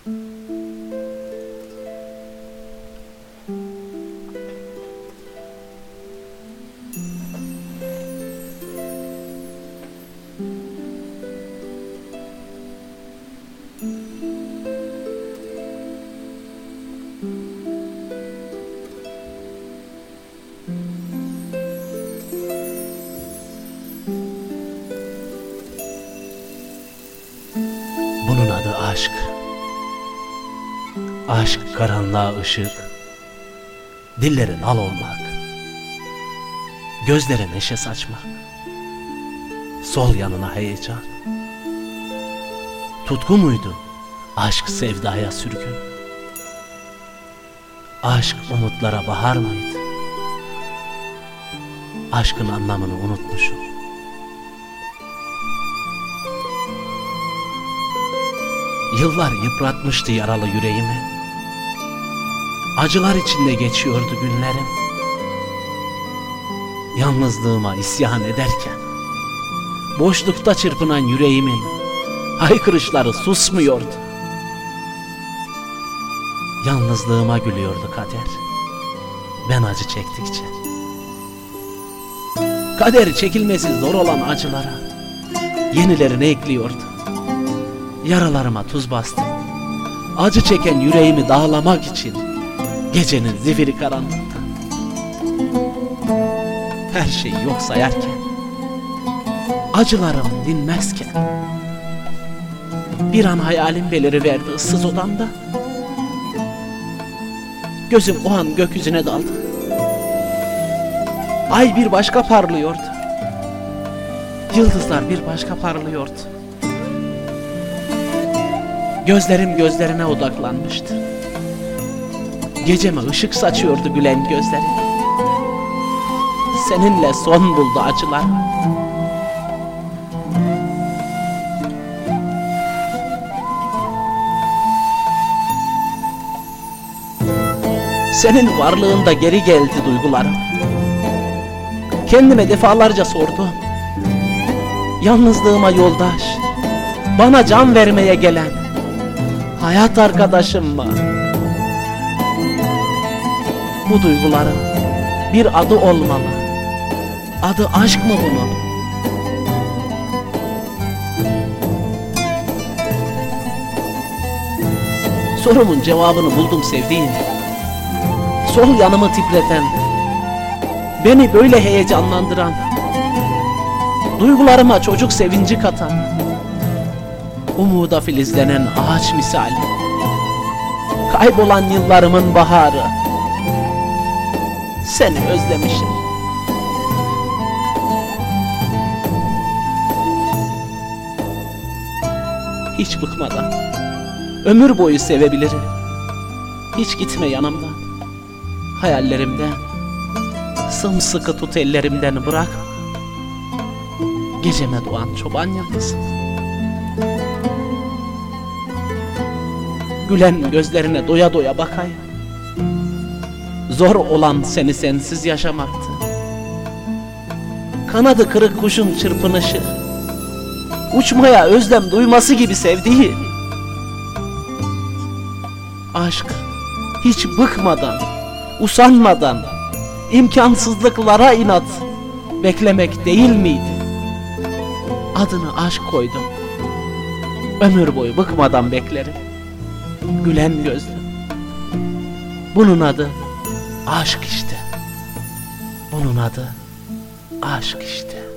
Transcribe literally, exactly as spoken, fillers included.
Bunun adı aşk. Aşk karanlığa ışık, dillerin al olmak, gözlere neşe saçmak, sol yanına heyecan. Tutku muydu aşk sevdaya sürgün? Aşk umutlara bahar mıydı? Aşkın anlamını unutmuşum. Yıllar yıpratmıştı yaralı yüreğimi. Acılar içinde geçiyordu günlerim. Yalnızlığıma isyan ederken boşlukta çırpınan yüreğimin haykırışları susmuyordu. Yalnızlığıma gülüyordu kader, ben acı çektikçe. Kader çekilmesi zor olan acılara yenilerini ekliyordu. Yaralarıma tuz bastı. Acı çeken yüreğimi dağlamak için gecenin zifiri karanlıkta. Her şeyi yok sayarken, acılarım dinmezken, bir an hayalim beliriverdi ıssız odamda. Gözüm o an gökyüzüne daldı. Ay bir başka parlıyordu. Yıldızlar bir başka parlıyordu. Gözlerim gözlerine odaklanmıştı. Geceme ışık saçıyordu gülen gözleri. Seninle son buldu acılar. Senin varlığında geri geldi duygularım. Kendime defalarca sordum. Yalnızlığıma yoldaş, bana can vermeye gelen hayat arkadaşım mı? Bu duyguların bir adı olmalı. Adı aşk mı bunun? Sorumun cevabını buldum sevdiğim. Sol yanımı titreten, beni böyle heyecanlandıran, duygularıma çocuk sevinci katan, umuda filizlenen ağaç misali, kaybolan yıllarımın baharı. Seni özlemişim. Hiç bıkmadan, ömür boyu sevebilirim. Hiç gitme yanımdan, hayallerimden, sımsıkı tut ellerimden bırak. Geceme doğan çoban yıldızı. Gülen gözlerine doya doya bakayım. Zor olan seni sensiz yaşamaktı. Kanadı kırık kuşun çırpınışı, uçmaya özlem duyması gibi sevdiğim. Aşk hiç bıkmadan, usanmadan, imkansızlıklara inat beklemek değil miydi? Adını aşk koydum. Ömür boyu bıkmadan beklerim. Gülen gözlü. Bunun adı aşk işte. Bunun adı aşk işte.